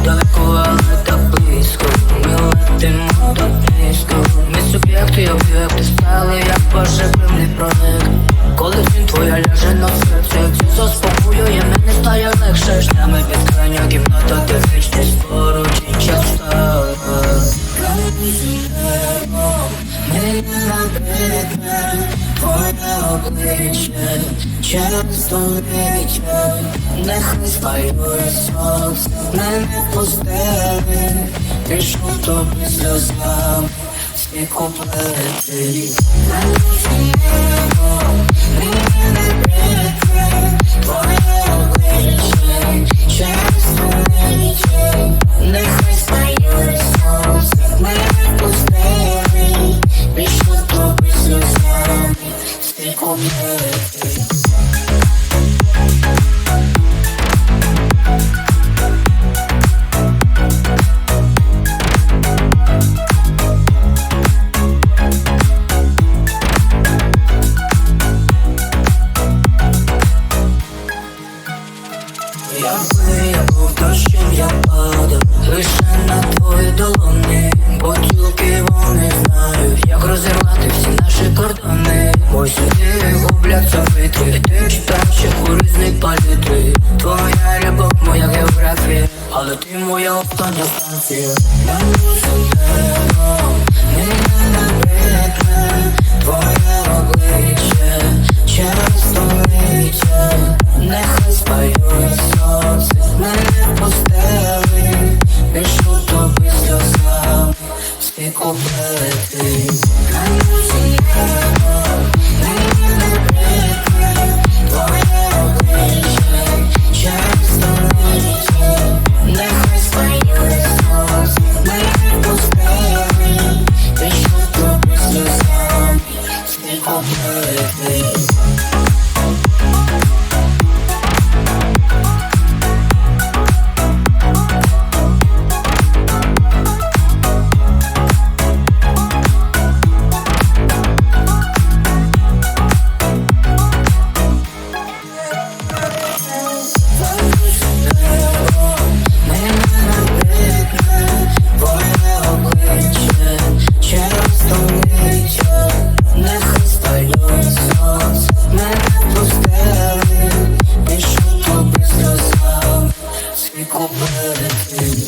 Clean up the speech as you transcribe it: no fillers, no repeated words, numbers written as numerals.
далеко, але так близько. Ми летимо так низько. Ми суб'єкти і об'єкти стали, як пожежний проект. Коли він твоя ляже на серце, це заспокоює мене, стає легше. Шлями безкрайня кімната, де вічність поруч і час став. Мене набридне твоє обличчя через століття. Нехай спалює сонце, мене пустили, пишу тобі сльозам всі куплети. Мене набридне твоє обличчя через століття. Нехай спалює сонце, мене пустили, пишу тобі сльозам всі куплети. Якби я був дощем, я падав лише на твої долоні. Бутілки вони знають, як розірвати всі наші кордони. Бо сюди губляться битви, ти читаєш у різні палітри. Твоя любов, моя географія, але ти моя остання станція. Мене набридне твоє обличчя через століття. Нехай спалює сонце, мене пустили, пишу тобі сльозам всі куплети. Мене набридне твоє обличчя через століття. Нехай спалює сонце, мене пустили, пишу тобі сльозам всі куплети. Нехай спалює сонце, мене пустили, пишу тобі сльозам всі куплети.